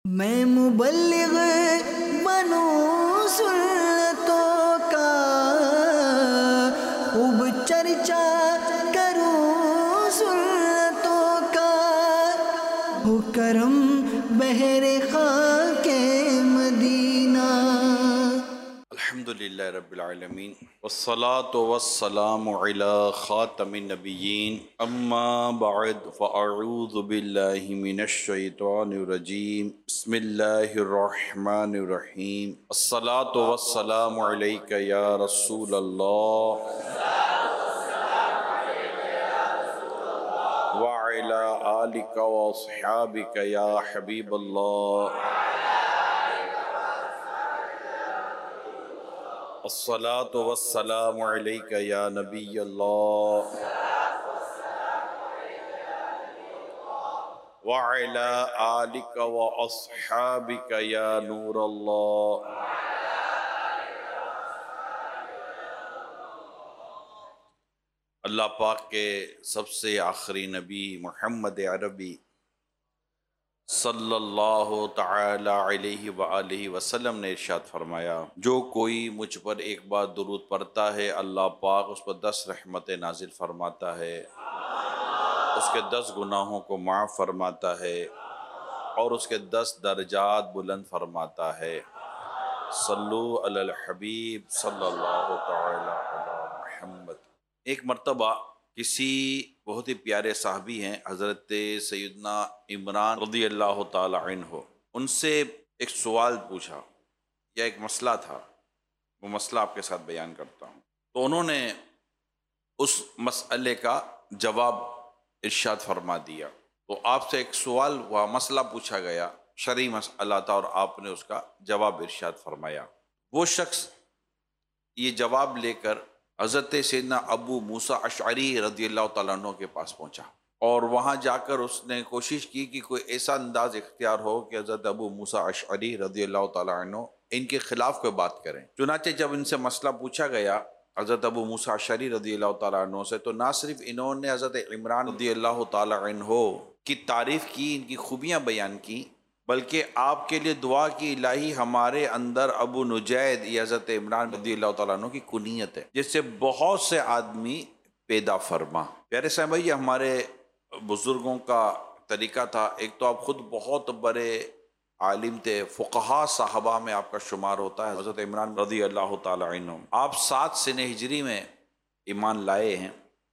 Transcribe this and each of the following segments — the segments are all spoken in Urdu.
میں مبلغ بنوں سنتوں کا، خوب چرچا کروں سنتوں کا، ہو کرم بہر خاک مدینہ۔ الحمدللہ رب العالمین والصلاة والسلام علی خاتم النبیین، اما بعد فاعوذ باللہ من الشیطان الرجیم، بسم اللہ الرحمن الرحیم۔ الصلاة والسلام علیک یا رسول اللہ وعلی آلک واصحابک یا حبیب اللہ۔ الصلاة والسلام علیک یا نبی اللہ وعلی آلک واصحابک یا نور اللہ۔ اللہ پاک کے سب سے آخری نبی محمد عربی صلی اللہ تعالی علیہ وآلہ وسلم نے ارشاد فرمایا، جو کوئی مجھ پر ایک بار درود پڑھتا ہے اللہ پاک اس پر 10 رحمتیں نازل فرماتا ہے، اس کے 10 گناہوں کو معاف فرماتا ہے اور اس کے 10 درجات بلند فرماتا ہے۔ صلو علی الحبیب صلی اللہ تعالی علی محمد۔ ایک مرتبہ کسی بہت ہی پیارے صحابی ہیں حضرت سیدنا عمران رضی اللہ تعالی عنہ، ان سے ایک سوال پوچھا یا ایک مسئلہ تھا، وہ مسئلہ آپ کے ساتھ بیان کرتا ہوں۔ تو انہوں نے اس مسئلے کا جواب ارشاد فرما دیا۔ تو آپ سے ایک سوال ہوا، مسئلہ پوچھا گیا، شرعی مسئلہ تھا، اور آپ نے اس کا جواب ارشاد فرمایا۔ وہ شخص یہ جواب لے کر حضرت سیدنا ابو موسیٰ اشعری رضی اللہ تعالیٰ عنہ کے پاس پہنچا، اور وہاں جا کر اس نے کوشش کی کہ کوئی ایسا انداز اختیار ہو کہ حضرت ابو موسیٰ اشعری رضی اللہ تعالیٰ عنہ ان کے خلاف کوئی بات کریں۔ چنانچہ جب ان سے مسئلہ پوچھا گیا حضرت ابو موسیٰ اشعری رضی اللہ تعالیٰ عنہ سے، تو نہ صرف انہوں نے حضرت عمران رضی اللہ تعالیٰ عنہ کی تعریف کی، ان کی خوبیاں بیان کی، بلکہ آپ کے لیے دعا کی الہی ہمارے اندر ابو نجید یا حضرت عمران رضی اللہ تعالیٰ عنہ کی کنیت ہے جس سے بہت سے آدمی پیدا فرما۔ پیارے صاحب، یہ ہمارے بزرگوں کا طریقہ تھا۔ ایک تو آپ خود بہت بڑے عالم تھے، فقہا صحابہ میں آپ کا شمار ہوتا ہے۔ حضرت عمران رضی اللہ تعالیٰ عنہ، آپ 7 سنہ ہجری میں ایمان لائے ہیں،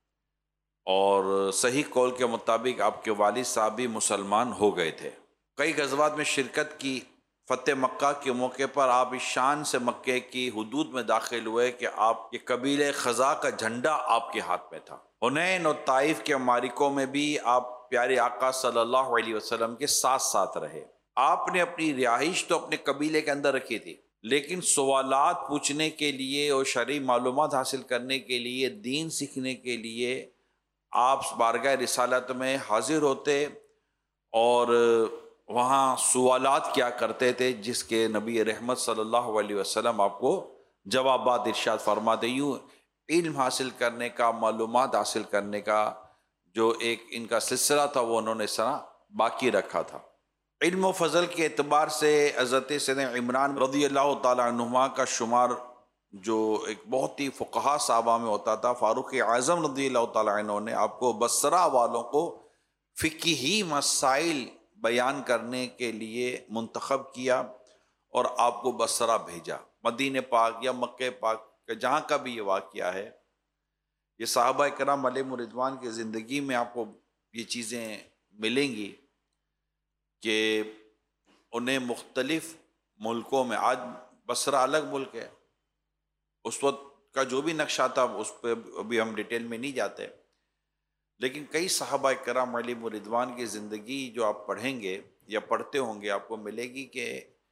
اور صحیح قول کے مطابق آپ کے والد صاحب بھی مسلمان ہو گئے تھے۔ کئی غزوات میں شرکت کی۔ فتح مکہ کے موقع پر آپ اس شان سے مکہ کی حدود میں داخل ہوئے کہ آپ کے قبیلہ خزاع کا جھنڈا آپ کے ہاتھ میں تھا۔ حنین اور طائف کے معرکوں میں بھی آپ پیارے آقا صلی اللہ علیہ وسلم کے ساتھ ساتھ رہے۔ آپ نے اپنی رہائش تو اپنے قبیلے کے اندر رکھی تھی، لیکن سوالات پوچھنے کے لیے اور شرعی معلومات حاصل کرنے کے لیے، دین سیکھنے کے لیے آپ بارگاہ رسالت میں حاضر ہوتے اور وہاں سوالات کیا کرتے تھے، جس کے نبی رحمت صلی اللہ علیہ وسلم آپ کو جوابات ارشاد فرماتے۔ یوں علم حاصل کرنے کا، معلومات حاصل کرنے کا جو ایک ان کا سلسلہ تھا، وہ انہوں نے سنا باقی رکھا تھا۔ علم و فضل کے اعتبار سے حضرت سیدنا عمران رضی اللہ تعالیٰ عنہما کا شمار جو ایک بہت ہی فقہا صحابہ میں ہوتا تھا۔ فاروق اعظم رضی اللہ تعالیٰ عنہ نے آپ کو بصرہ والوں کو فقہی مسائل بیان کرنے کے لیے منتخب کیا اور آپ کو بصرہ بھیجا۔ مدینہ پاک یا مکہ پاک کا جہاں کا بھی یہ واقعہ ہے، یہ صحابہ کرام علیہم رضوان کی زندگی میں آپ کو یہ چیزیں ملیں گی کہ انہیں مختلف ملکوں میں، آج بصرہ الگ ملک ہے، اس وقت کا جو بھی نقشہ تھا اس پہ ابھی ہم ڈیٹیل میں نہیں جاتے، لیکن کئی صحابہ کرام علیہم رضوان کی زندگی جو آپ پڑھیں گے یا پڑھتے ہوں گے، آپ کو ملے گی کہ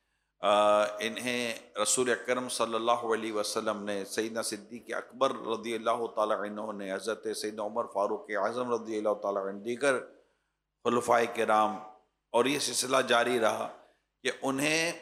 انہیں رسول اکرم صلی اللہ علیہ وسلم نے، سیدنا صدیق اکبر رضی اللہ تعالیٰ عنہ نے، حضرت سیدنا عمر فاروق اعظم رضی اللہ تعالیٰ عنہ، دیگر خلفائے کرام، اور یہ سلسلہ جاری رہا کہ انہیں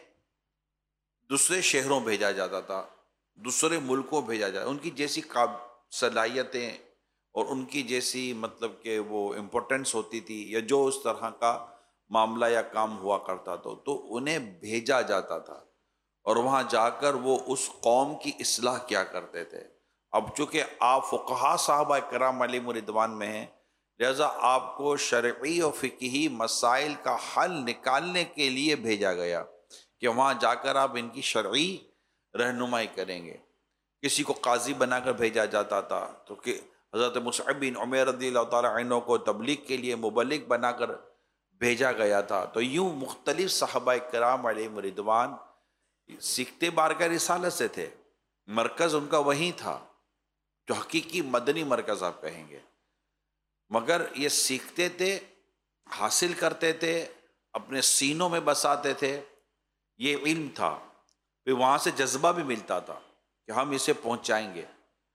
دوسرے شہروں بھیجا جاتا تھا، دوسرے ملکوں بھیجا جاتا، ان کی جیسی صلاحیتیں اور ان کی جیسی مطلب کہ وہ امپورٹنس ہوتی تھی، یا جو اس طرح کا معاملہ یا کام ہوا کرتا تھا تو انہیں بھیجا جاتا تھا اور وہاں جا کر وہ اس قوم کی اصلاح کیا کرتے تھے۔ اب چونکہ آپ فقہا صحابہ کرام علیہم رضوان میں ہیں، لہذا آپ کو شرعی و فقہی مسائل کا حل نکالنے کے لیے بھیجا گیا کہ وہاں جا کر آپ ان کی شرعی رہنمائی کریں گے۔ کسی کو قاضی بنا کر بھیجا جاتا تھا تو کہ حضرت مصعب بن عمیر رضی اللہ تعالیٰ عنہ کو تبلیغ کے لیے مبلغ بنا کر بھیجا گیا تھا۔ تو یوں مختلف صحابہ کرام علیہم رضوان سیکھتے بارگاہ رسالت سے تھے، مرکز ان کا وہیں تھا جو حقیقی مدنی مرکز آپ کہیں گے، مگر یہ سیکھتے تھے، حاصل کرتے تھے، اپنے سینوں میں بساتے تھے، یہ علم تھا۔ پھر وہاں سے جذبہ بھی ملتا تھا کہ ہم اسے پہنچائیں گے،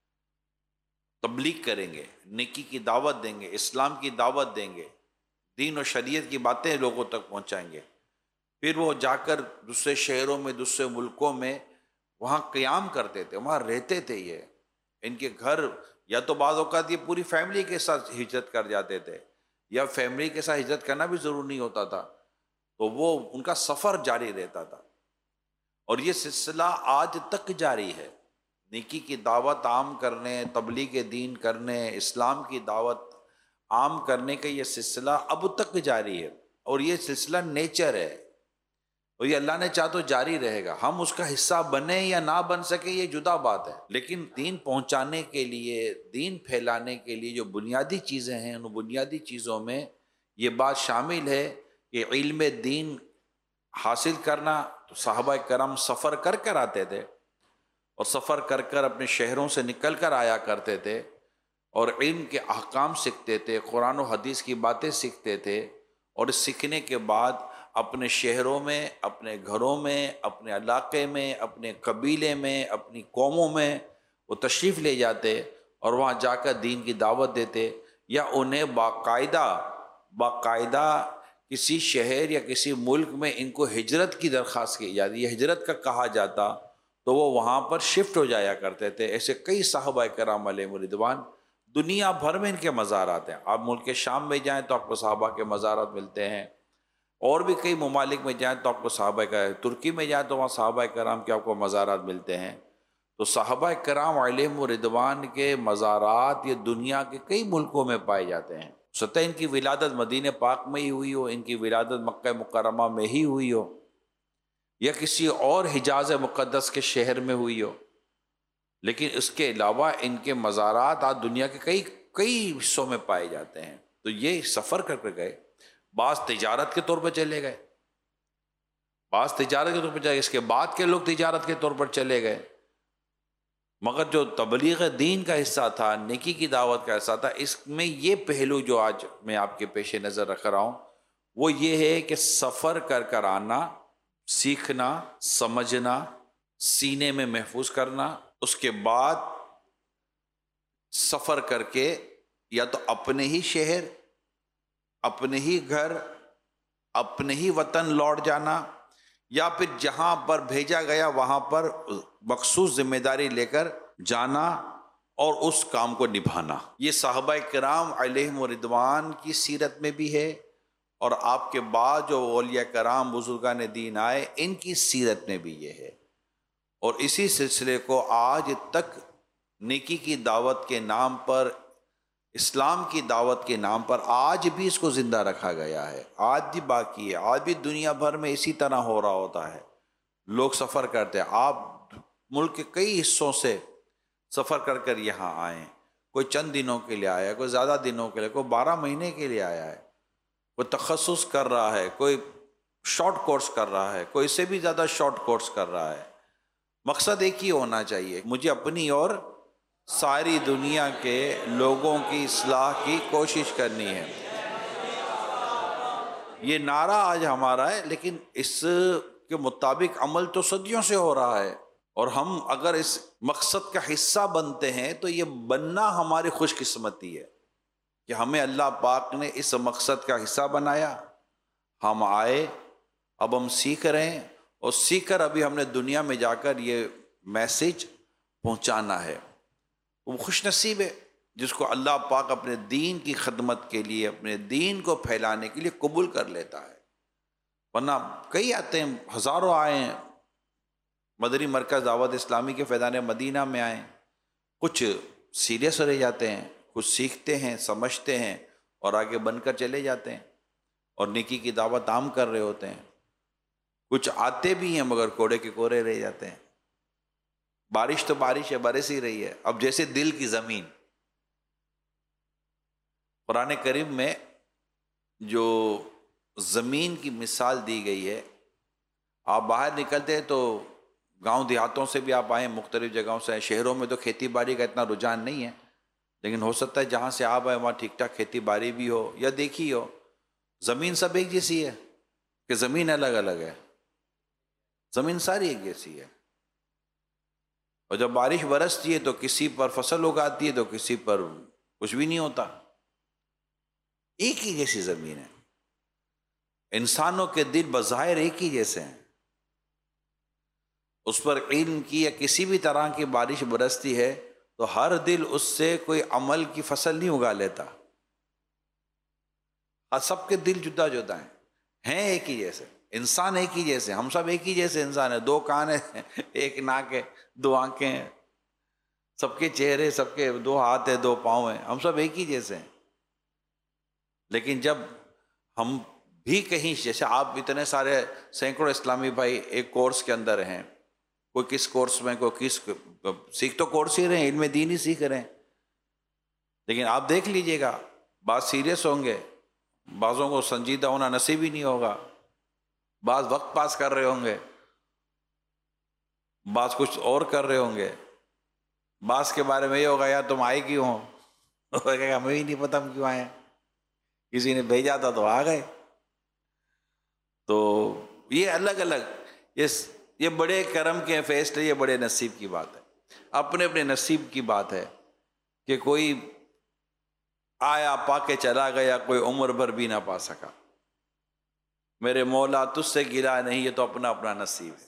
تبلیغ کریں گے، نیکی کی دعوت دیں گے، اسلام کی دعوت دیں گے، دین و شریعت کی باتیں لوگوں تک پہنچائیں گے۔ پھر وہ جا کر دوسرے شہروں میں، دوسرے ملکوں میں وہاں قیام کرتے تھے، وہاں رہتے تھے۔ یہ ان کے گھر یا تو بعض اوقات یہ پوری فیملی کے ساتھ ہجرت کر جاتے تھے، یا فیملی کے ساتھ ہجرت کرنا بھی ضروری نہیں ہوتا تھا، تو وہ ان کا سفر جاری رہتا تھا۔ اور یہ سلسلہ آج تک جاری ہے، نیکی کی دعوت عام کرنے، تبلیغ دین کرنے، اسلام کی دعوت عام کرنے کا یہ سلسلہ اب تک جاری ہے، اور یہ سلسلہ نیچر ہے، اور یہ اللہ نے چاہا تو جاری رہے گا۔ ہم اس کا حصہ بنیں یا نہ بن سکے یہ جدا بات ہے، لیکن دین پہنچانے کے لیے، دین پھیلانے کے لیے جو بنیادی چیزیں ہیں، ان بنیادی چیزوں میں یہ بات شامل ہے کہ علم دین حاصل کرنا۔ تو صحابہ کرام سفر کر کر آتے تھے، اور سفر کر کر اپنے شہروں سے نکل کر آیا کرتے تھے، اور علم کے احکام سیکھتے تھے، قرآن و حدیث کی باتیں سیکھتے تھے، اور اس سیکھنے کے بعد اپنے شہروں میں، اپنے گھروں میں، اپنے علاقے میں، اپنے قبیلے میں، اپنی قوموں میں وہ تشریف لے جاتے، اور وہاں جا کر دین کی دعوت دیتے، یا انہیں باقاعدہ کسی شہر یا کسی ملک میں ان کو ہجرت کی درخواست کی جاتی، یہ ہجرت کا کہا جاتا، تو وہ وہاں پر شفٹ ہو جایا کرتے تھے۔ ایسے کئی صحابہ کرام علیہم رضوان دنیا بھر میں ان کے مزارات ہیں۔ آپ ملک شام میں جائیں تو آپ کو صحابہ کے مزارات ملتے ہیں، اور بھی کئی ممالک میں جائیں تو آپ کو صحابہ کرام، ترکی میں جائیں تو وہاں صحابہ کرام کے آپ کو مزارات ملتے ہیں۔ تو صحابہ کرام علیہم رضوان کے مزارات یہ دنیا کے کئی ملکوں میں پائے جاتے ہیں، سطح ان کی ولادت مدینہ پاک میں ہی ہوئی ہو، ان کی ولادت مکہ مکرمہ میں ہی ہوئی ہو، یا کسی اور حجاز مقدس کے شہر میں ہوئی ہو، لیکن اس کے علاوہ ان کے مزارات آج دنیا کے کئی حصوں میں پائے جاتے ہیں۔ تو یہ سفر کر کے گئے، بعض تجارت کے طور پر چلے گئے، بعض تجارت کے طور پر چلے گئے، اس کے بعد کے لوگ تجارت کے طور پر چلے گئے، مگر جو تبلیغ دین کا حصہ تھا، نیکی کی دعوت کا حصہ تھا، اس میں یہ پہلو جو آج میں آپ کے پیش نظر رکھ رہا ہوں وہ یہ ہے کہ سفر کر کر آنا، سیکھنا، سمجھنا، سینے میں محفوظ کرنا، اس کے بعد سفر کر کے یا تو اپنے ہی شہر، اپنے ہی گھر، اپنے ہی وطن لوٹ جانا، یا پھر جہاں پر بھیجا گیا وہاں پر مخصوص ذمہ داری لے کر جانا اور اس کام کو نبھانا۔ یہ صحابہ کرام علیہم رضوان کی سیرت میں بھی ہے، اور آپ کے بعد جو اولیاء کرام بزرگان دین آئے ان کی سیرت میں بھی یہ ہے، اور اسی سلسلے کو آج تک نیکی کی دعوت کے نام پر، اسلام کی دعوت کے نام پر آج بھی اس کو زندہ رکھا گیا ہے، آج بھی باقی ہے، آج بھی دنیا بھر میں اسی طرح ہو رہا ہوتا ہے۔ لوگ سفر کرتے ہیں، آپ ملک کے کئی حصوں سے سفر کر کر یہاں آئے ہیں، کوئی چند دنوں کے لیے آیا ہے، کوئی زیادہ دنوں کے لیے، کوئی 12 مہینے کے لیے آیا ہے، کوئی تخصص کر رہا ہے، کوئی شارٹ کورس کر رہا ہے، کوئی اس سے بھی زیادہ شارٹ کورس کر رہا ہے۔ مقصد ایک ہی ہونا چاہیے، مجھے اپنی اور ساری دنیا کے لوگوں کی اصلاح کی کوشش کرنی ہے۔ یہ نعرہ آج ہمارا ہے، لیکن اس کے مطابق عمل تو صدیوں سے ہو رہا ہے، اور ہم اگر اس مقصد کا حصہ بنتے ہیں تو یہ بننا ہماری خوش قسمتی ہے کہ ہمیں اللہ پاک نے اس مقصد کا حصہ بنایا، ہم آئے، اب ہم سیکھ رہے ہیں، اور سیکھ کر ابھی ہم نے دنیا میں جا کر یہ میسج پہنچانا ہے۔ وہ خوش نصیب ہے جس کو اللہ پاک اپنے دین کی خدمت کے لیے، اپنے دین کو پھیلانے کے لیے قبول کر لیتا ہے۔ ورنہ کئی آتے ہیں، ہزاروں آئے ہیں، مدنی مرکز دعوت اسلامی کے فیضان مدینہ میں آئے، کچھ سیریس رہ جاتے ہیں، کچھ سیکھتے ہیں، سمجھتے ہیں اور آگے بن کر چلے جاتے ہیں اور نیکی کی دعوت عام کر رہے ہوتے ہیں، کچھ آتے بھی ہیں مگر کوڑے کے کوڑے رہ جاتے ہیں۔ بارش تو بارش ہے، برس ہی رہی ہے، اب جیسے دل کی زمین۔ قرآن کریم میں جو زمین کی مثال دی گئی ہے، آپ باہر نکلتے ہیں تو گاؤں دیہاتوں سے بھی آپ آئیں، مختلف جگہوں سے آئیں، شہروں میں تو کھیتی باڑی کا اتنا رجحان نہیں ہے، لیکن ہو سکتا ہے جہاں سے آپ آئیں وہاں ٹھیک ٹھاک کھیتی باڑی بھی ہو یا دیکھی ہو۔ زمین سب ایک جیسی ہے کہ زمین الگ الگ ہے؟ زمین ساری ایک جیسی ہے، اور جب بارش برستی ہے تو کسی پر فصل اگاتی ہے تو کسی پر کچھ بھی نہیں ہوتا، ایک ہی جیسی زمین ہے۔ انسانوں کے دل بظاہر ایک ہی جیسے ہیں، اس پر علم کی یا کسی بھی طرح کی بارش برستی ہے تو ہر دل اس سے کوئی عمل کی فصل نہیں اگا لیتا، اور سب کے دل جدا جدا ہیں ایک ہی جیسے، انسان ایک ہی جیسے، ہم سب ایک ہی جیسے انسان ہیں، دو کان ہیں، ایک ناک ہے، دو آنکھیں ہیں، سب کے چہرے، سب کے دو ہاتھ ہیں، دو پاؤں ہیں، ہم سب ایک ہی جیسے ہیں۔ لیکن جب ہم بھی کہیں، جیسے آپ اتنے سارے سینکڑوں اسلامی بھائی ایک کورس کے اندر ہیں، کوئی کس کورس میں، کوئی کس، سیکھ تو کورس ہی رہے ہیں، علم دین ہی سیکھ رہے ہیں، لیکن آپ دیکھ لیجئے گا بعض سیریس ہوں گے، بعضوں کو سنجیدہ ہونا نصیب ہی نہیں ہوگا، بعض وقت پاس کر رہے ہوں گے، بعض کچھ اور کر رہے ہوں گے، بعض کے بارے میں یہ ہوگا یار تم آئے کیوں ہو، ہمیں ہی نہیں پتہ ہم کیوں آئے ہیں، کسی نے بھیجا تھا تو آ گئے۔ تو یہ الگ الگ، یہ بڑے کرم کے فیصلے، یہ بڑے نصیب کی بات ہے، اپنے اپنے نصیب کی بات ہے کہ کوئی آیا پا کے چلا گیا، کوئی عمر بھر بھی نہ پا سکا۔ میرے مولا تجھ سے گلا نہیں، یہ تو اپنا اپنا نصیب ہے۔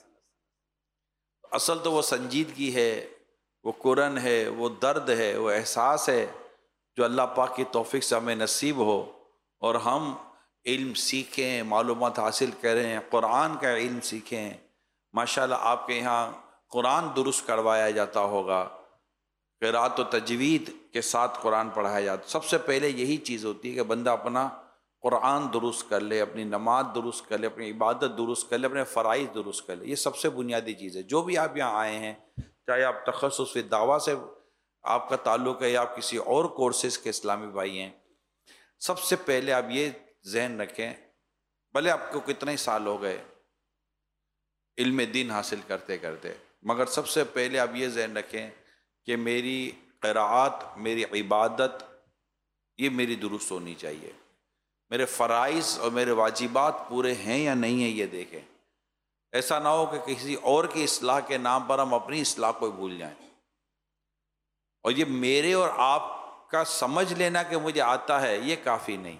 اصل تو وہ سنجیدگی ہے، وہ قرن ہے، وہ درد ہے، وہ احساس ہے جو اللہ پاک کی توفیق سے ہمیں نصیب ہو، اور ہم علم سیکھیں، معلومات حاصل کریں، قرآن کا علم سیکھیں۔ ماشاءاللہ آپ کے یہاں قرآن درست کروایا جاتا ہوگا، قرأت و تجوید کے ساتھ قرآن پڑھایا جاتا، سب سے پہلے یہی چیز ہوتی ہے کہ بندہ اپنا قرآن درست کر لے، اپنی نماز درست کر لے، اپنی عبادت درست کر لے، اپنے فرائض درست کر لے، یہ سب سے بنیادی چیز ہے۔ جو بھی آپ یہاں آئے ہیں، چاہے آپ تخصص فی دعویٰ سے آپ کا تعلق ہے یا آپ کسی اور کورسز کے اسلامی بھائی ہیں، سب سے پہلے آپ یہ ذہن رکھیں، بھلے آپ کو کتنے سال ہو گئے علم دین حاصل کرتے کرتے، مگر سب سے پہلے آپ یہ ذہن رکھیں کہ میری قراءت، میری عبادت، یہ میری درست ہونی چاہیے، میرے فرائض اور میرے واجبات پورے ہیں یا نہیں ہیں یہ دیکھیں۔ ایسا نہ ہو کہ کسی اور کی اصلاح کے نام پر ہم اپنی اصلاح کو بھول جائیں، اور یہ میرے اور آپ کا سمجھ لینا کہ مجھے آتا ہے یہ کافی نہیں،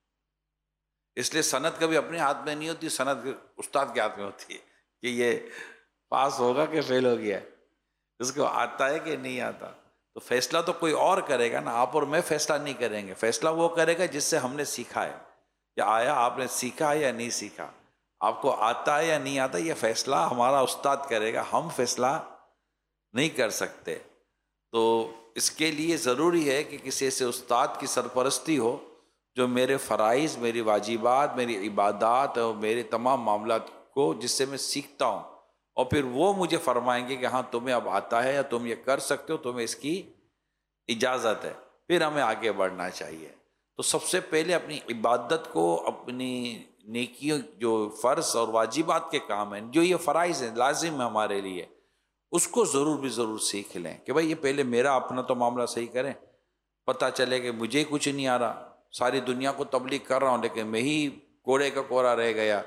اس لیے سند کبھی اپنے ہاتھ میں نہیں ہوتی، سند استاد کے ہاتھ میں ہوتی ہے کہ یہ پاس ہوگا کہ فیل ہو گیا ہے، اس کو آتا ہے کہ نہیں آتا۔ تو فیصلہ تو کوئی اور کرے گا نا، آپ اور میں فیصلہ نہیں کریں گے، فیصلہ وہ کرے گا جس سے ہم نے سیکھا ہے، کہ آیا آپ نے سیکھا ہے یا نہیں سیکھا، آپ کو آتا ہے یا نہیں آتا، یہ فیصلہ ہمارا استاد کرے گا، ہم فیصلہ نہیں کر سکتے۔ تو اس کے لیے ضروری ہے کہ کسی ایسے استاد کی سرپرستی ہو جو میرے فرائض، میری واجبات، میری عبادات اور میرے تمام معاملات کو، جس سے میں سیکھتا ہوں، اور پھر وہ مجھے فرمائیں گے کہ ہاں تمہیں اب آتا ہے یا تم یہ کر سکتے ہو، تمہیں اس کی اجازت ہے، پھر ہمیں آگے بڑھنا چاہیے۔ تو سب سے پہلے اپنی عبادت کو، اپنی نیکیوں، جو فرض اور واجبات کے کام ہیں، جو یہ فرائض ہیں، لازم ہے ہمارے لیے، اس کو ضرور بھی ضرور سیکھ لیں کہ بھائی یہ پہلے میرا اپنا تو معاملہ صحیح کریں، پتہ چلے کہ مجھے کچھ نہیں آ رہا، ساری دنیا کو تبلیغ کر رہا ہوں لیکن میں ہی کوڑے کا کوڑا رہ گیا،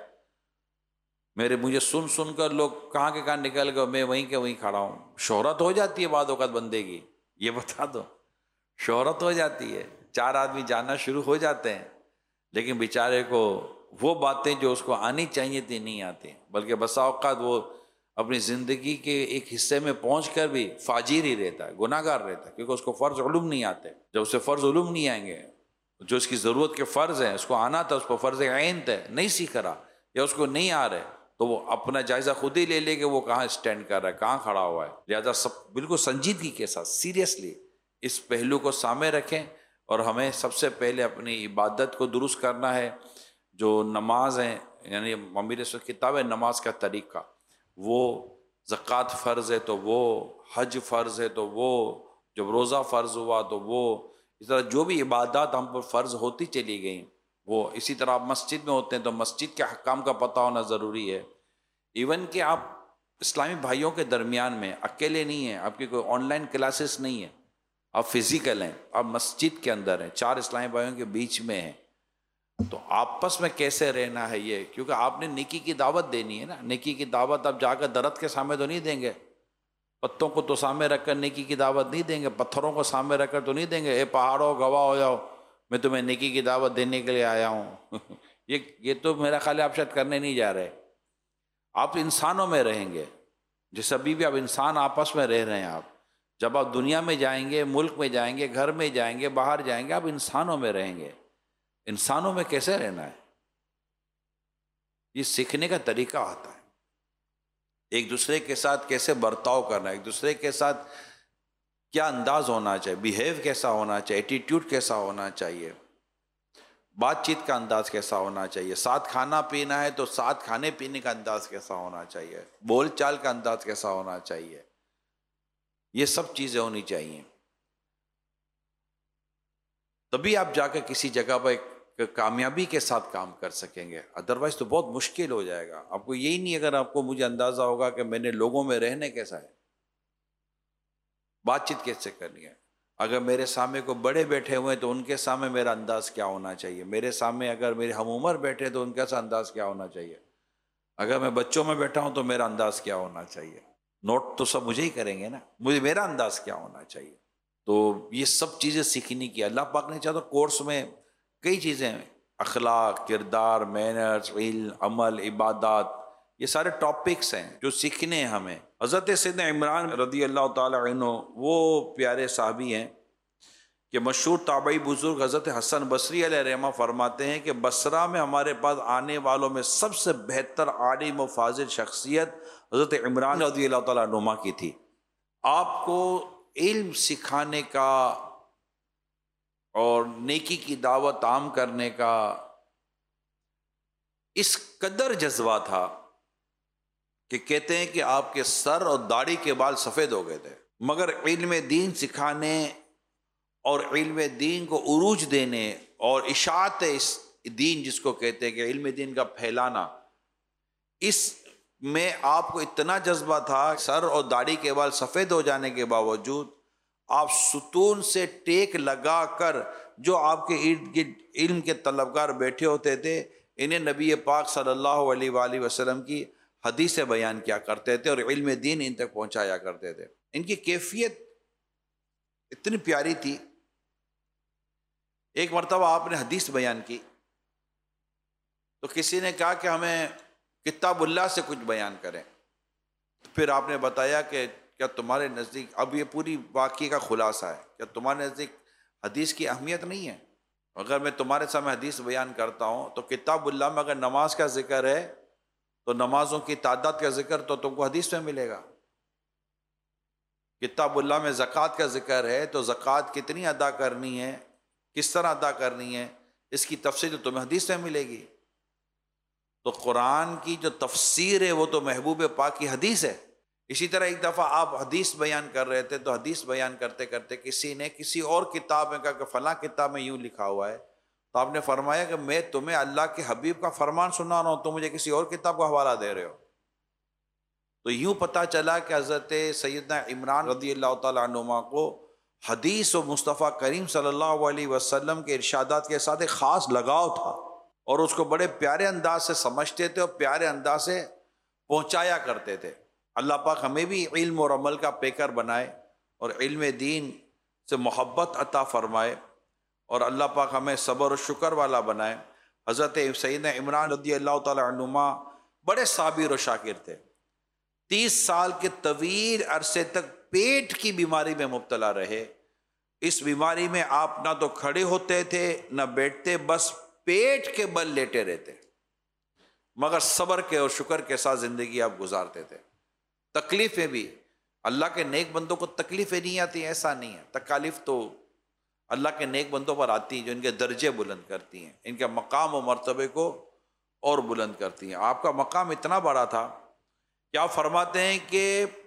مجھے سن سن کر لوگ کہاں کے کہاں نکل گئے، میں وہیں کے وہیں کھڑا ہوں۔ شہرت ہو جاتی ہے بعض اوقات بندے کی، یہ بتا دو، شہرت ہو جاتی ہے، 4 آدمی جاننا شروع ہو جاتے ہیں، لیکن بیچارے کو وہ باتیں جو اس کو آنی چاہیے تھی نہیں آتی، بلکہ بسا اوقات وہ اپنی زندگی کے ایک حصے میں پہنچ کر بھی فاجر ہی رہتا ہے، گناہ گار رہتا ہے، کیونکہ اس کو فرض علوم نہیں آتے۔ جب اسے فرض علوم نہیں آئیں گے، جو اس کی ضرورت کے فرض ہیں، اس کو آنا تھا، اس کو فرض عین تھا، نہیں سیکھ رہا، یا اس کو نہیں آ رہے تو وہ اپنا جائزہ خود ہی لے لے کہ وہ کہاں اسٹینڈ کر رہا ہے، کہاں کھڑا ہوا ہے. لہٰذا سب بالکل سنجیدگی کے ساتھ سیریسلی اس پہلو کو سامنے رکھیں، اور ہمیں سب سے پہلے اپنی عبادت کو درست کرنا ہے. جو نماز ہیں، یعنی امیر سے کتاب ہے نماز کا طریقہ، وہ زکوٰۃ فرض ہے تو وہ، حج فرض ہے تو وہ، جب روزہ فرض ہوا تو وہ، اس طرح جو بھی عبادات ہم پر فرض ہوتی چلی گئیں وہ. اسی طرح آپ مسجد میں ہوتے ہیں تو مسجد کے احکام کا پتہ ہونا ضروری ہے. ایون کہ آپ اسلامی بھائیوں کے درمیان میں اکیلے نہیں ہیں، آپ کی کوئی آن لائن کلاسز نہیں ہیں، آپ فزیکل ہیں، آپ مسجد کے اندر ہیں، 4 اسلامی بھائیوں کے بیچ میں ہیں، تو آپس میں کیسے رہنا ہے یہ، کیونکہ آپ نے نیکی کی دعوت دینی ہے نا. نیکی کی دعوت آپ جا کر درخت کے سامنے تو نہیں دیں گے، پتوں کو تو سامنے رکھ کر نیکی کی دعوت نہیں دیں گے، پتھروں کو سامنے رکھ کر تو نہیں دیں گے اے پہاڑوں گواہ ہو جاؤ میں تمہیں نیکی کی دعوت دینے کے لیے آیا ہوں. یہ تو میرا خیال ہے آپ شاید کرنے نہیں جا رہے. آپ انسانوں میں رہیں گے، جس ابھی بھی آپ انسان آپس میں رہ رہے ہیں. آپ جب آپ دنیا میں جائیں گے، ملک میں جائیں گے، گھر میں جائیں گے، باہر جائیں گے، آپ انسانوں میں رہیں گے. انسانوں میں کیسے رہنا ہے یہ سیکھنے کا طریقہ آتا ہے. ایک دوسرے کے ساتھ کیسے برتاؤ کرنا ہے، ایک دوسرے کے ساتھ کیا انداز ہونا چاہیے، بیہیو کیسا ہونا چاہیے، ایٹیٹیوڈ کیسا ہونا چاہیے، بات چیت کا انداز کیسا ہونا چاہیے، ساتھ کھانا پینا ہے تو ساتھ کھانے پینے کا انداز کیسا ہونا چاہیے، بول چال کا انداز کیسا ہونا چاہیے، یہ سب چیزیں ہونی چاہیے. تبھی آپ جا کے کسی جگہ پر کامیابی کے ساتھ کام کر سکیں گے، ادروائز تو بہت مشکل ہو جائے گا. آپ کو یہی نہیں، اگر آپ کو مجھے اندازہ ہوگا کہ میں نے لوگوں میں رہنے کیسا ہے، بات چیت کیسے کرنی ہے، اگر میرے سامنے کو بڑے بیٹھے ہوئے ہیں تو ان کے سامنے میرا انداز کیا ہونا چاہیے، میرے سامنے اگر میرے ہم عمر بیٹھے تو ان کا انداز کیا ہونا چاہیے، اگر میں بچوں میں بیٹھا ہوں تو میرا انداز کیا ہونا چاہیے. نوٹ تو سب مجھے ہی کریں گے نا، مجھے میرا انداز کیا ہونا چاہیے. تو یہ سب چیزیں سیکھنی کی اللہ پاک نے چاہا تو کورس میں کئی چیزیں ہیں، اخلاق، کردار، مینرز، علم، عمل، عبادات، یہ سارے ٹاپکس ہیں جو سیکھنے ہیں ہمیں. حضرت سیدنا عمران رضی اللہ تعالی عنہ وہ پیارے صحابی ہیں کہ مشہور تابعی بزرگ حضرت حسن بصری علیہ رحمہ فرماتے ہیں کہ بصرہ میں ہمارے پاس آنے والوں میں سب سے بہتر عالم و فاضل شخصیت حضرت عمران رضی اللہ تعالیٰ عنہ کی تھی. آپ کو علم سکھانے کا اور نیکی کی دعوت عام کرنے کا اس قدر جذبہ تھا کہ کہتے ہیں کہ آپ کے سر اور داڑھی کے بال سفید ہو گئے تھے، مگر علم دین سکھانے اور علم دین کو عروج دینے اور اشاعت اس دین جس کو کہتے ہیں کہ علم دین کا پھیلانا، اس میں آپ کو اتنا جذبہ تھا، سر اور داڑھی کے بال سفید ہو جانے کے باوجود آپ ستون سے ٹیک لگا کر جو آپ کے ارد گرد علم کے طلبگار بیٹھے ہوتے تھے انہیں نبی پاک صلی اللہ علیہ وآلہ وسلم کی حدیثیں بیان کیا کرتے تھے اور علم دین ان تک پہنچایا کرتے تھے. ان کی کیفیت اتنی پیاری تھی. ایک مرتبہ آپ نے حدیث بیان کی تو کسی نے کہا کہ ہمیں کتاب اللہ سے کچھ بیان کریں، تو پھر آپ نے بتایا کہ کیا تمہارے نزدیک، اب یہ پوری واقعے کا خلاصہ ہے، کیا تمہارے نزدیک حدیث کی اہمیت نہیں ہے؟ اگر میں تمہارے سامنے حدیث بیان کرتا ہوں تو کتاب اللہ میں اگر نماز کا ذکر ہے تو نمازوں کی تعداد کا ذکر تو تم کو حدیث میں ملے گا. کتاب اللہ میں زکوٰۃ کا ذکر ہے تو زکوٰۃ کتنی ادا کرنی ہے، کس طرح ادا کرنی ہے، اس کی تفصیل تو تمہیں حدیث میں ملے گی. تو قرآن کی جو تفسیر ہے وہ تو محبوب پاک کی حدیث ہے. اسی طرح ایک دفعہ آپ حدیث بیان کر رہے تھے تو حدیث بیان کرتے کرتے کسی نے کسی اور کتاب میں کہا کہ فلاں کتاب میں یوں لکھا ہوا ہے، تو آپ نے فرمایا کہ میں تمہیں اللہ کے حبیب کا فرمان سنا رہا ہوں، تم مجھے کسی اور کتاب کا حوالہ دے رہے ہو. تو یوں پتہ چلا کہ حضرت سیدنا عمران رضی اللہ تعالیٰ عنہما کو حدیث و مصطفیٰ کریم صلی اللہ علیہ وسلم کے ارشادات کے ساتھ ایک خاص لگاؤ تھا اور اس کو بڑے پیارے انداز سے سمجھتے تھے اور پیارے انداز سے پہنچایا کرتے تھے. اللہ پاک ہمیں بھی علم اور عمل کا پیکر بنائے اور علم دین سے محبت عطا فرمائے اور اللہ پاک ہمیں صبر و شکر والا بنائے. حضرت سیدنا عمران رضی اللہ تعالی عنہما بڑے صابر و شاکر تھے. 30 سال کے طویل عرصے تک پیٹ کی بیماری میں مبتلا رہے. اس بیماری میں آپ نہ تو کھڑے ہوتے تھے نہ بیٹھتے، بس پیٹ کے بل لیٹے رہتے. مگر صبر کے اور شکر کے ساتھ زندگی آپ گزارتے تھے۔ تکلیفیں بھی، اللہ کے نیک بندوں کو تکلیفیں نہیں آتی ایسا نہیں ہے، تکالیف تو اللہ کے نیک بندوں پر آتی ہیں جو ان کے درجے بلند کرتی ہیں، ان کے مقام و مرتبے کو اور بلند کرتی ہیں۔ آپ کا مقام اتنا بڑا تھا کہ آپ فرماتے ہیں کہ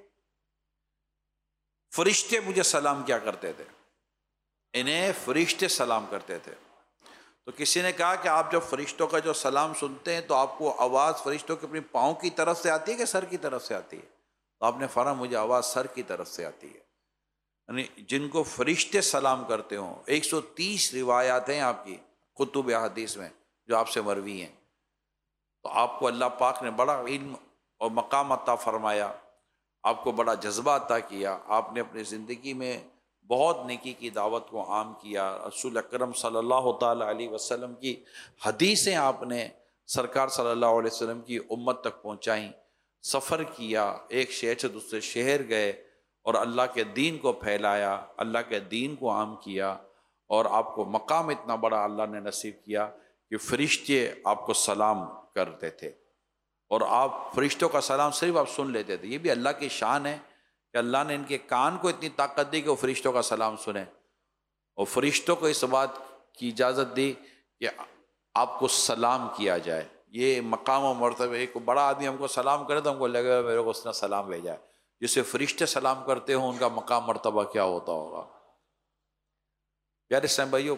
فرشتے مجھے سلام کیا کرتے تھے، انہیں فرشتے سلام کرتے تھے۔ تو کسی نے کہا کہ آپ جب فرشتوں کا جو سلام سنتے ہیں تو آپ کو آواز فرشتوں کے اپنی پاؤں کی طرف سے آتی ہے کہ سر کی طرف سے آتی ہے؟ تو آپ نے فرمایا مجھے آواز سر کی طرف سے آتی ہے۔ یعنی جن کو فرشتے سلام کرتے ہوں، 130 روایات ہیں آپ کی کتب احادیث میں جو آپ سے مروی ہیں، تو آپ کو اللہ پاک نے بڑا علم اور مقام عطا فرمایا، آپ کو بڑا جذبہ عطا کیا، آپ نے اپنی زندگی میں بہت نیکی کی دعوت کو عام کیا، رسول اکرم صلی اللہ تعالیٰ علیہ وسلم کی حدیثیں آپ نے سرکار صلی اللہ علیہ وسلم کی امت تک پہنچائیں، سفر کیا، ایک شہر سے دوسرے شہر گئے اور اللہ کے دین کو پھیلایا، اللہ کے دین کو عام کیا، اور آپ کو مقام اتنا بڑا اللہ نے نصیب کیا کہ فرشتے آپ کو سلام کرتے تھے، اور آپ فرشتوں کا سلام صرف آپ سن لیتے تھے۔ یہ بھی اللہ کی شان ہے کہ اللہ نے ان کے کان کو اتنی طاقت دی کہ وہ فرشتوں کا سلام سنیں، اور فرشتوں کو اس بات کی اجازت دی کہ آپ کو سلام کیا جائے۔ یہ مقام و مرتبہ، ایک بڑا آدمی ہم کو سلام کرے تو ہم کو لگے میرے کو اس نے سلام بھیجا ہے، جسے فرشتے سلام کرتے ہوں ان کا مقام مرتبہ کیا ہوتا ہوگا۔ پیارے اسلام بھائیو،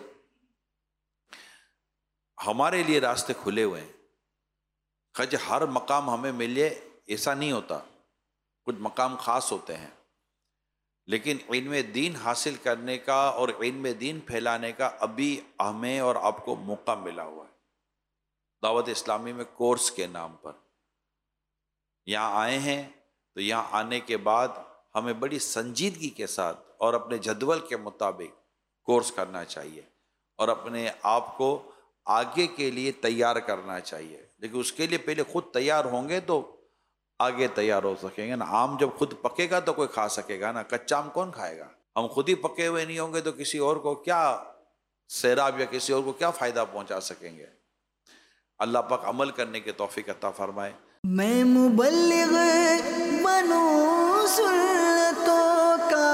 ہمارے لیے راستے کھلے ہوئے ہیں، خج ہر مقام ہمیں ملے ایسا نہیں ہوتا، کچھ مقام خاص ہوتے ہیں، لیکن علم دین حاصل کرنے کا اور علم دین پھیلانے کا ابھی ہمیں اور آپ کو موقع ملا ہوا ہے۔ دعوت اسلامی میں کورس کے نام پر یہاں آئے ہیں، تو یہاں آنے کے بعد ہمیں بڑی سنجیدگی کے ساتھ اور اپنے جدول کے مطابق کورس کرنا چاہیے اور اپنے آپ کو آگے کے لیے تیار کرنا چاہیے، لیکن اس کے لیے پہلے خود تیار ہوں گے تو آگے تیار ہو سکیں گے نا۔ آم جب خود پکے گا تو کوئی کھا سکے گا نا، کچا آم کون کھائے گا؟ ہم خود ہی پکے ہوئے نہیں ہوں گے تو کسی اور کو کیا سیراب یا کسی اور کو کیا فائدہ پہنچا سکیں گے؟ اللہ پاک عمل کرنے کے توفیق عطا فرمائے۔ میں مبلغ بنوں سنتوں کا،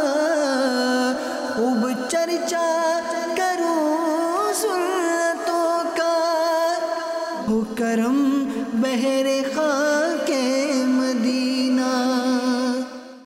خوب چرچا کروں سنتوں کا، ہو کرم بہر